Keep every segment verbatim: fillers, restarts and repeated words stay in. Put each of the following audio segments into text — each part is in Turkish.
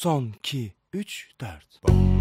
Son iki üç dört.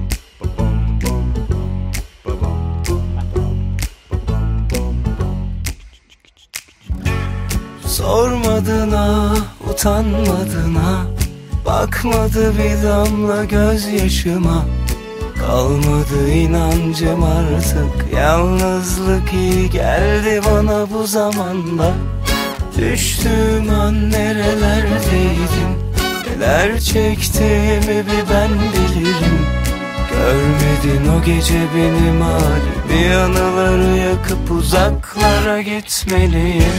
Sormadın ha, utanmadın ha, bakmadı bir damla gözyaşıma. Kalmadı inancım artık, yalnızlık iyi geldi bana bu zamanda. Düştüğüm an nerelerdeydim, neler çektiğimi bir ben bilirim. Görmedin o gece benim halimi, anıları yakıp uzaklara gitmeliyim.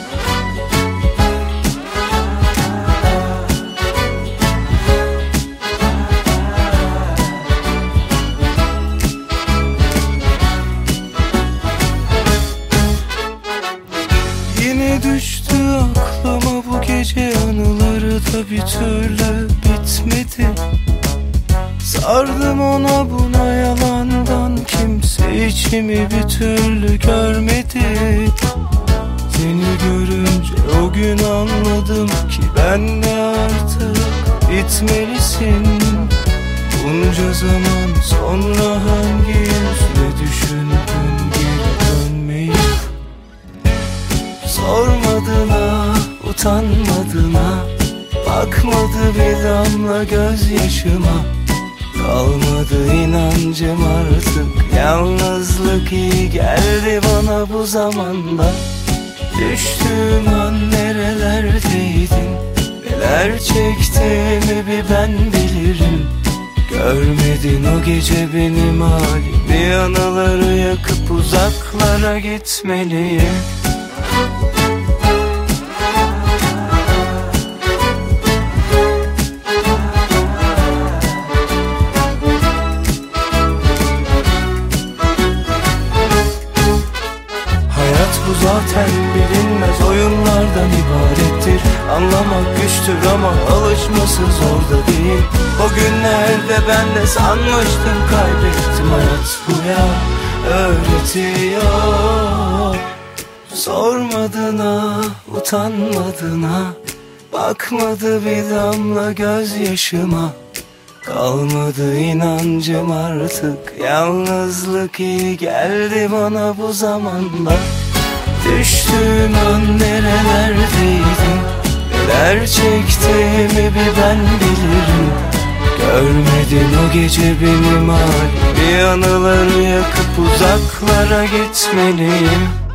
Yine düştü aklıma bu gece anıları da bir türlü bitmedi. Sardım ona buna yalandan, kimse içimi bir türlü görmedi. Seni görünce o gün anladım ki ben de artık bitmelisin. Bunca zaman sonra hangi yüzle düşündün geri dönmeyi? Sormadın ha, utanmadın ha, bakmadı bir damla gözyaşıma. Kalmadı inancım artık, yalnızlık iyi geldi bana bu zamanda. Düştüğüm an nerelerdeydin, neler çektiğimi bir ben bilirim. Görmedin o gece benim halimi, anıları yakıp uzaklara gitmeliyim. Bu zaten bilinmez oyunlardan ibarettir. Anlamak güçtür ama alışması zor da değil. O günlerde ben de sanmıştım kaybettim. Hayat bu ya, öğretiyor. Sormadın ha, utanmadın ha, bakmadı bir damla gözyaşıma. Kalmadı inancım artık, yalnızlık iyi geldi bana bu zamanda. Düştüğüm an nerelerdeydin, neler çektiğimi bir ben bilirim. Görmedin o gece benim halimi, anıları yakıp uzaklara gitmeliyim.